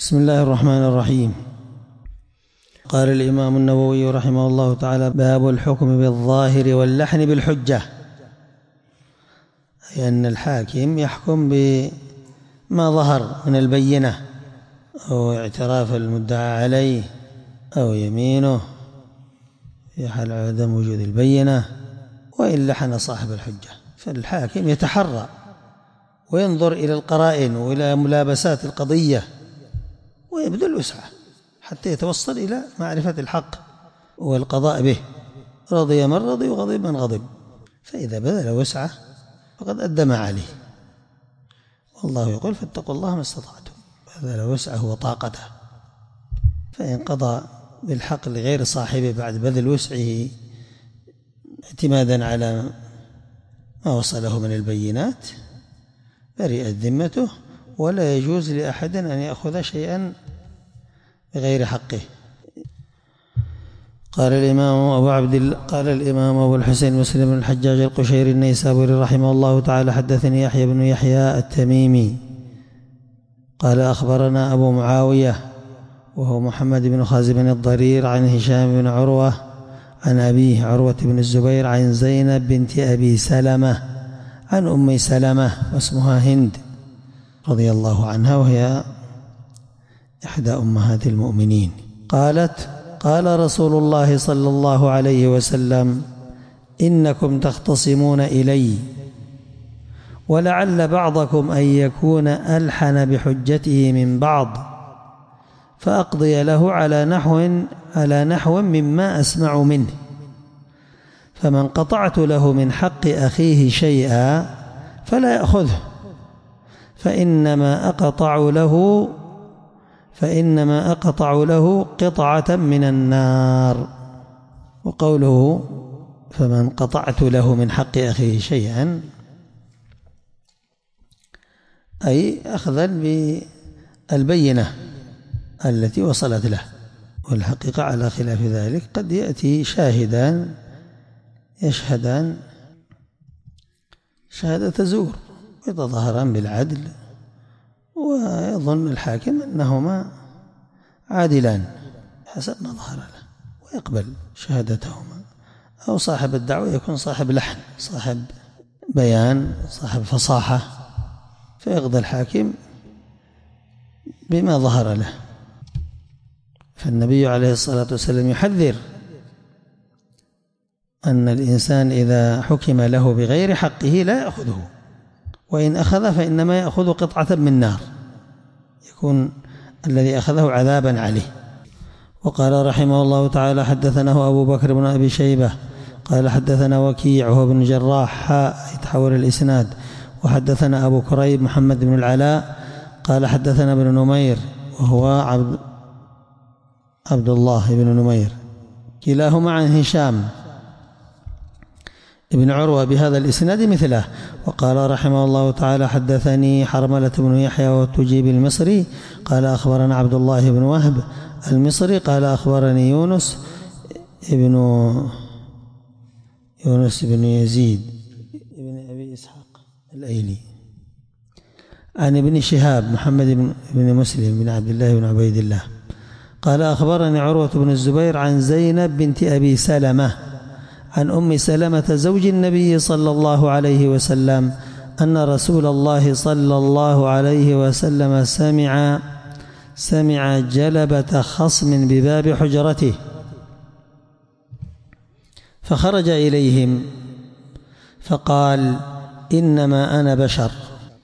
بسم الله الرحمن الرحيم. قال الإمام النووي رحمه الله تعالى: باب الحكم بالظاهر واللحن بالحجة، أي أن الحاكم يحكم بما ظهر من البينة أو اعتراف المدعى عليه أو يمينه في حال عدم وجود البينة، وإن لحن صاحب الحجة فالحاكم يتحرى وينظر إلى القرائن وإلى ملابسات القضية ويبذل وسعه حتى يتوصل إلى معرفة الحق والقضاء به، رضي من رضي وغضب من غضب، فإذا بذل وسعه فقد أدى ما عليه، والله يقول: فاتقوا الله ما استطعتم، بذل وسعه وطاقته، فإن قضى بالحق لغير صاحبه بعد بذل وسعه اعتمادا على ما وصله من البينات برئت ذمته، ولا يجوز لأحد أن يأخذ شيئا بغير حقه. قال الإمام أبو الحسين مسلم بن الحجاج القشيري النيسابوري رحمه الله تعالى: حدثني يحيى بن يحيى التميمي قال أخبرنا أبو معاوية وهو محمد بن خازم الضرير عن هشام بن عروة عن أبيه عروة بن الزبير عن زينب بنت أبي سلمة عن أم سلمة واسمها هند رضي الله عنها، وهي إحدى أمهات المؤمنين، قالت: قال رسول الله صلى الله عليه وسلم: إنكم تختصمون إلي، ولعل بعضكم أن يكون ألحن بحجته من بعض، فأقضي له على نحو مما أسمع منه، فمن قطعت له من حق أخيه شيئا فلا يأخذه، فإنما أقطع له قطعة من النار. وقوله فمن قطعت له من حق أخيه شيئا أي أخذا بالبينة التي وصلت له، والحقيقة على خلاف ذلك قد يأتي شاهدان يشهدان شهادة زور ويتظاهران بالعدل، ويظن الحاكم أنهما عادلان حسب ما ظهر له ويقبل شهادتهما، أو صاحب الدعوة يكون صاحب لحن، صاحب بيان، صاحب فصاحة، فيقضي الحاكم بما ظهر له. فالنبي عليه الصلاة والسلام يحذر أن الإنسان إذا حكم له بغير حقه لا يأخذه، وإن أخذ فإنما يأخذ قطعة من نار، يكون الذي أخذه عذابا عليه. وقال رحمه الله تعالى: حدثناه أبو بكر بن أبي شيبة قال حدثنا وكيع وهو بن جراح يتحول الإسناد، وحدثنا أبو كريب محمد بن العلاء قال حدثنا ابن نمير وهو عبد الله بن نمير، كلاهما عن هشام ابن عروة بهذا الإسناد مثله. وقال رحمه الله تعالى: حدثني حرملة بن يحيى والتجيب المصري قال أخبرنا عبد الله بن وهب المصري قال أخبرني يونس بن يزيد بن أبي إسحاق الأيلي عن ابن شهاب محمد بن مسلم بن عبد الله بن عبيد الله قال أخبرني عروة بن الزبير عن زينب بنت أبي سلمة عن أم سلمة زوج النبي صلى الله عليه وسلم أن رسول الله صلى الله عليه وسلم سمع جلبة خصم بباب حجرته، فخرج إليهم فقال: إنما أنا بشر،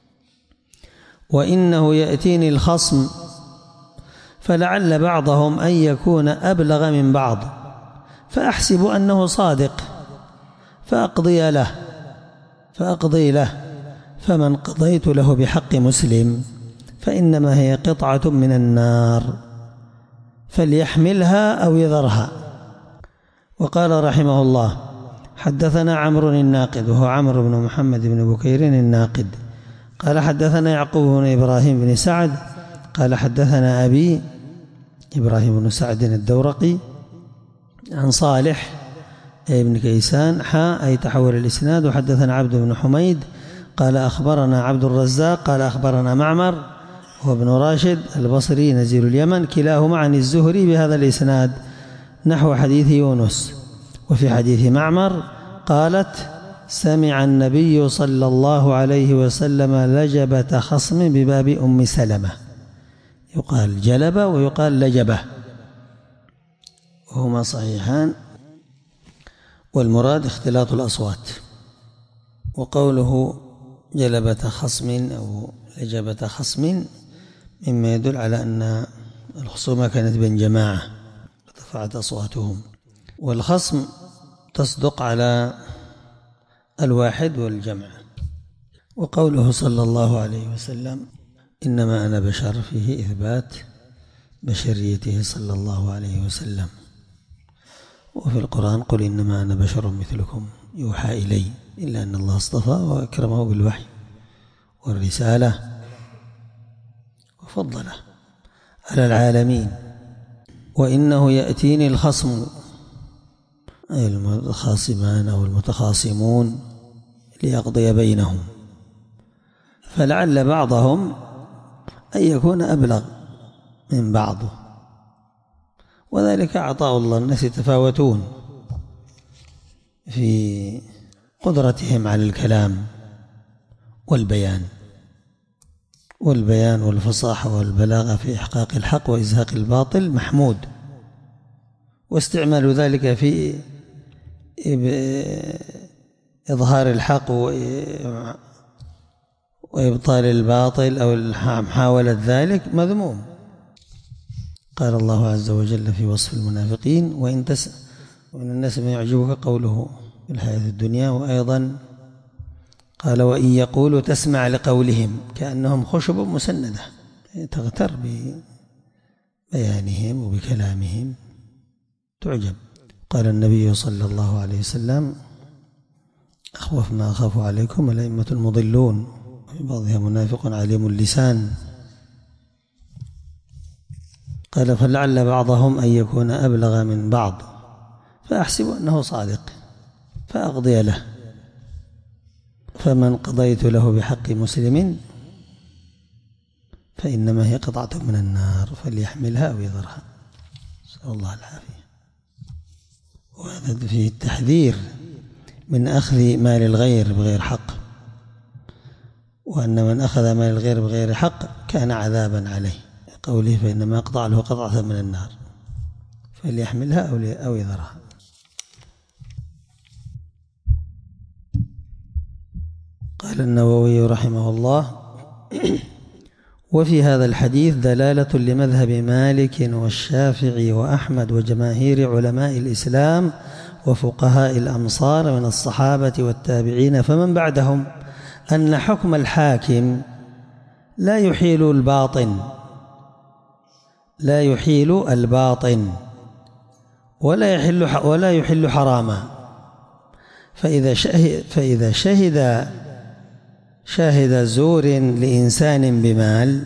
وإنه يأتيني الخصم، فلعل بعضهم أن يكون أبلغ من بعض، فأحسب أنه صادق فأقضي له، فمن قضيت له بحق مسلم فإنما هي قطعة من النار، فليحملها أو يذرها. وقال رحمه الله: حدثنا عمرو الناقد وهو عمرو بن محمد بن بكير الناقد قال حدثنا يعقوب بن إبراهيم بن سعد قال حدثنا أبي إبراهيم بن سعد الدورقي عن صالح ابن كيسان أي تحول الإسناد. وحدثنا عبد بن حميد قال أخبرنا عبد الرزاق قال أخبرنا معمر وابن راشد البصري نزيل اليمن، كلاهما عن الزهري بهذا الإسناد نحو حديث يونس. وفي حديث معمر قالت: سمع النبي صلى الله عليه وسلم لجبة خصم بباب أم سلمة، يقال جلبة ويقال لجبة، وهما صحيحان، والمراد اختلاط الأصوات. وقوله جلبة خصم أو لجبة خصم مما يدل على أن الخصومة كانت بين جماعة ارتفعت أصواتهم، والخصم تصدق على الواحد والجمع. وقوله صلى الله عليه وسلم: إنما أنا بشر، فيه إثبات بشريته صلى الله عليه وسلم. وفي القرآن: قل إنما أنا بشر مثلكم يوحى إلي، إلا أن الله اصطفى وأكرمه بالوحي والرسالة وفضله على العالمين. وإنه يأتيني الخصم، أي الخاصمان أو المتخاصمون، ليقضي بينهم، فلعل بعضهم أن يكون أبلغ من بعض، وذلك عطاء الله. الناس يتفاوتون في قدرتهم على الكلام والبيان والفصاحة والبلاغة في إحقاق الحق وإزهاق الباطل محمود، واستعمال ذلك في إظهار الحق وإبطال الباطل أو محاولة ذلك مذموم. قال الله عز وجل في وصف المنافقين: وإن الناس ما يعجبك قوله في الحياة الدنيا. وأيضا قال: وإن يقولوا تسمع لقولهم كأنهم خشب مسندة، تغتر ببيانهم وبكلامهم تعجب. قال النبي صلى الله عليه وسلم: أخوف ما أخاف عليكم الأئمة المضلون، في بعضها منافق عليم اللسان. قال: فلعل بعضهم أن يكون أبلغ من بعض، فأحسب أنه صادق فأقضي له، فمن قضيت له بحق مسلم فإنما هي قطعة من النار فليحملها أو يذرها. نسأل الله العافية. وهذا فيه التحذير من أخذ مال الغير بغير حق، وأن من أخذ مال الغير بغير حق كان عذابا عليه، قوله: فإنما أقطع له قطعة من النار فليحملها أو يذرها. قال النووي رحمه الله: وفي هذا الحديث دلالة لمذهب مالك والشافعي وأحمد وجماهير علماء الإسلام وفقهاء الأمصار من الصحابة والتابعين فمن بعدهم، أن حكم الحاكم لا يحيل الباطن ولا يحل حراما. فإذا شاهد زور لإنسان بمال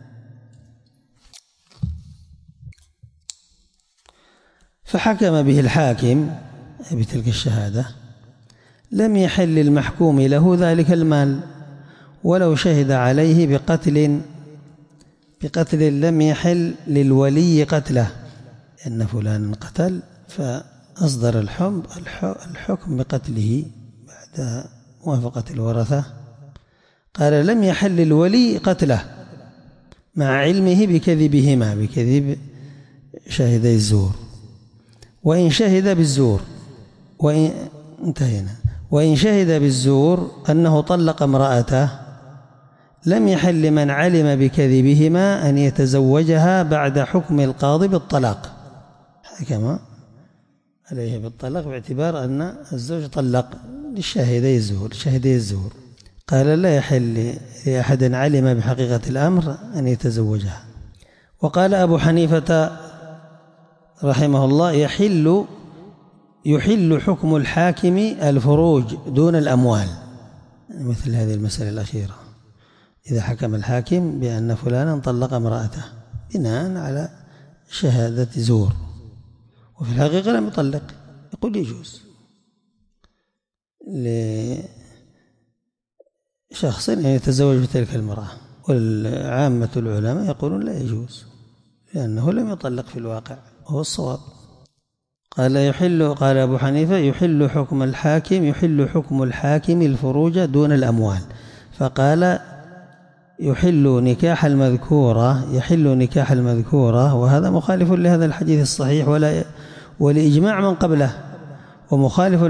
فحكم به الحاكم بتلك الشهادة، لم يحل المحكوم له ذلك المال، ولو شهد عليه بقتل لم يحل للولي قتله، لأن فلانا قتل فأصدر الحكم بقتله بعد موافقة الورثة. قال: لم يحل للولي قتله مع علمه بكذبهما، بكذب شاهدي الزور. وإن شهد بالزور وإن شهد بالزور أنه طلق امرأته، لم يحل لمن علم بكذبهما أن يتزوجها بعد حكم القاضي بالطلاق، حكم عليه بالطلاق باعتبار أن الزوج طلق للشاهدي الزور. قال: لا يحل لأحد علم بحقيقة الأمر أن يتزوجها. وقال أبو حنيفة رحمه الله: يحل حكم الحاكم الفروج دون الأموال، مثل هذه المسألة الأخيرة، إذا حكم الحاكم بأن فلانا طلق امرأته بناء على شهادة زور وفي الحقيقة لم يطلق، يقول يجوز لشخص أن يتزوج بتلك المرأة والعامة العلماء يقولون لا يجوز لأنه لم يطلق في الواقع، هو الصواب. قال أبو حنيفة يحل حكم الحاكم الفروج دون الأموال، فقال يحل نكاح المذكورة، وهذا مخالف لهذا الحديث الصحيح ولإجماع من قبله، ومخالف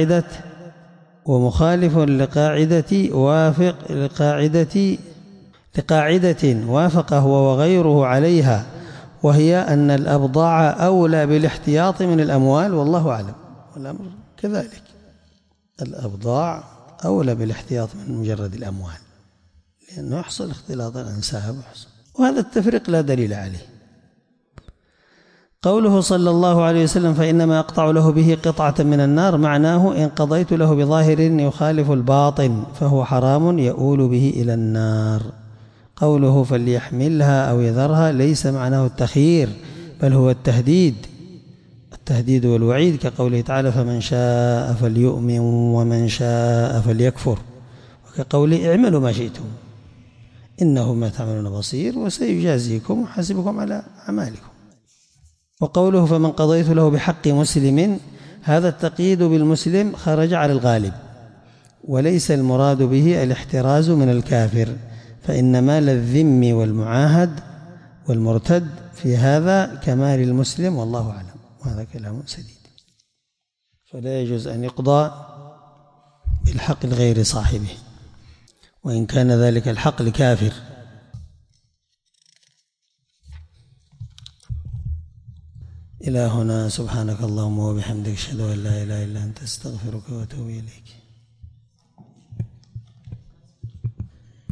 لقاعدة وافق هو وغيره عليها، وهي أن الأبضاع أولى بالاحتياط من الأموال، والله أعلم. والأمر كذلك، الأبضاع أولى بالاحتياط من مجرد الأموال، لأنه يحصل اختلاط الأنساب، وهذا التفريق لا دليل عليه. قوله صلى الله عليه وسلم فإنما أقطع له به قطعة من النار، معناه إن قضيت له بظاهر يخالف الباطن فهو حرام يؤول به إلى النار. قوله فليحملها أو يذرها ليس معناه التخيير، بل هو التهديد والوعيد، كقوله تعالى فمن شاء فليؤمن ومن شاء فليكفر، وكقوله اعملوا ما شئتم إنه ما تعملون بصير وسيجازيكم وحاسبكم على أعمالكم. وقوله فمن قضيت له بحق مسلم، هذا التقييد بالمسلم خرج على الغالب، وليس المراد به الاحتراز من الكافر، فإن مال الذم والمعاهد والمرتد في هذا كمال المسلم، والله أعلم. وهذا كلام سديد. فلا يجوز أن يقضى بالحق لغير صاحبه وإن كان ذلك الحق لكافر. إلى هنا، سبحانك اللهم وبحمدك، أشهد أن لا إله إلا أنت، أستغفرك وأتوب إليك.